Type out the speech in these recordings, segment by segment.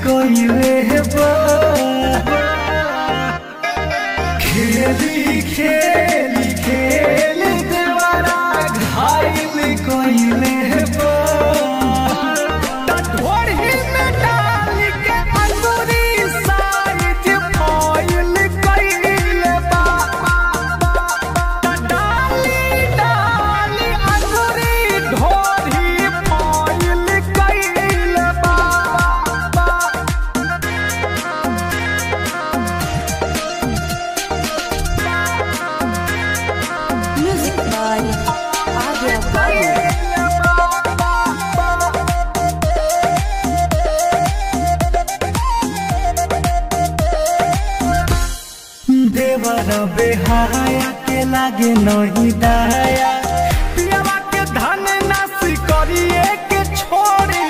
कोइले बा खेली खेली खेल देवरा घायल कोइले बा ढोरी में डाल के अंगूरी साइज फॉइल कोइले बा डाली डाली अंगूरी ढोरी फॉइल कोइले बा Music by Adel Babu. देवरा बेहाया के लागे नहीं दाया पियावा के धन नाश करिए के छोड़ी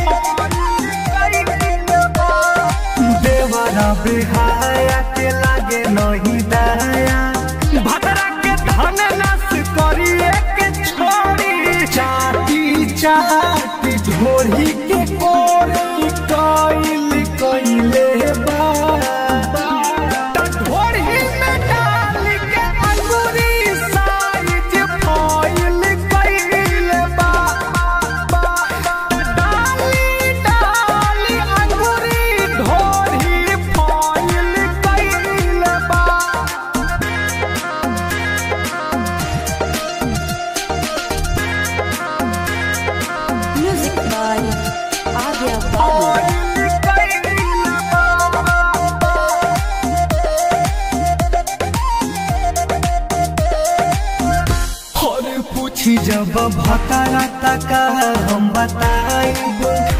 देवरा बेहाया के लागे नहीं दाया भदरा के धन नाश करिए के छोड़ी चाटी चाटी ढोरी के कोरी कोइल कोइले बा Music by Adel Babu. पूछी जब भतारा तका हम बताइब